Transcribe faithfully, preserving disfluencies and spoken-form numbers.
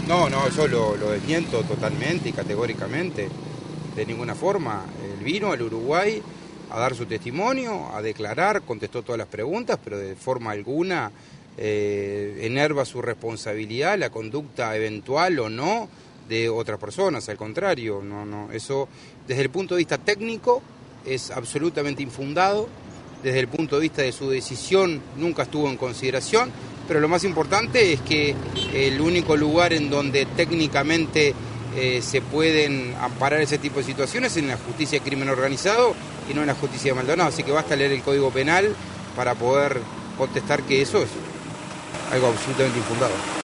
No, no, eso lo, lo desmiento totalmente y categóricamente. De ninguna forma. Él vino al Uruguay a dar su testimonio, a declarar, contestó todas las preguntas, pero de forma alguna eh, enerva su responsabilidad, la conducta eventual o no de otras personas. Al contrario, no, no, eso desde el punto de vista técnico es absolutamente infundado. Desde el punto de vista de su decisión nunca estuvo en consideración, pero lo más importante es que el único lugar en donde técnicamente eh, se pueden amparar ese tipo de situaciones es en la justicia de crimen organizado y no en la justicia de Maldonado, así que basta leer el Código Penal para poder contestar que eso es algo absolutamente infundado.